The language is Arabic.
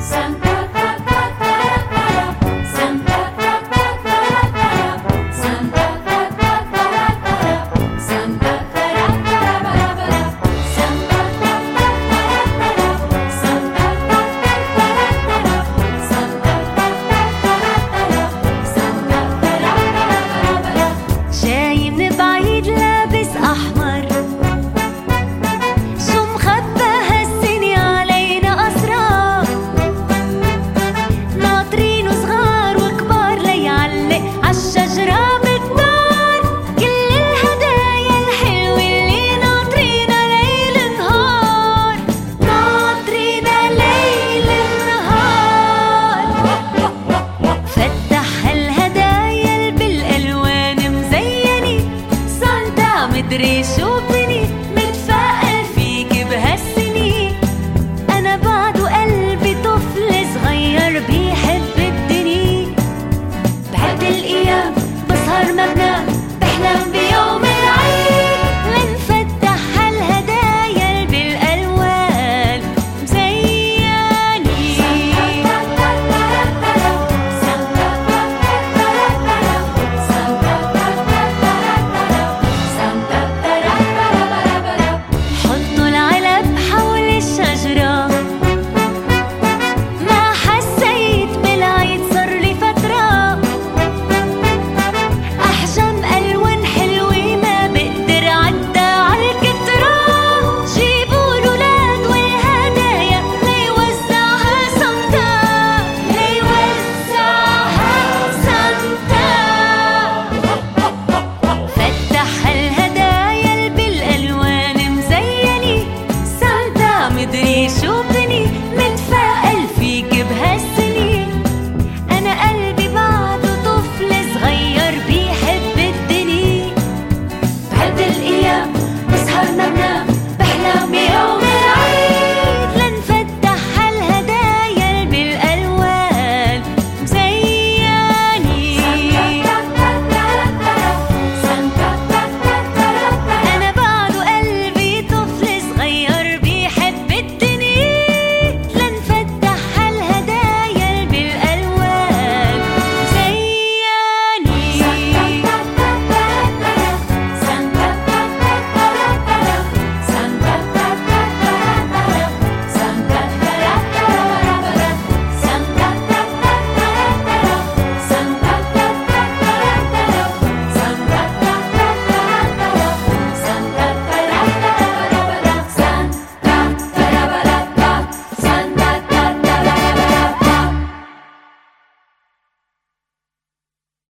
مدري شوفني متفائل فيك بهالسنين. أنا بعد وقلبي طفل صغير بيحب الدنيا. بعد الأيام بسهر ما بنام بحلم بيوم العيد لنفتح هالهدايا بالألوان مزيانين. حطوا العلب حول الشجرة، ما حسيت بالعيد صار لي فترة. أحجام ألوان حلوة ما بقدر عدى عالكترة. جيبوا الولاد والهدايا ليوزعها سانتا، ليوزعها سانتا. فتح الهدايا بالألوان مزينة. سانتا مدري شو بني متفائل فيك بهالسنين. أنا قلبي بعده طفل صغير بيحب الدنيا. بعد الأيام بسهر ما بنام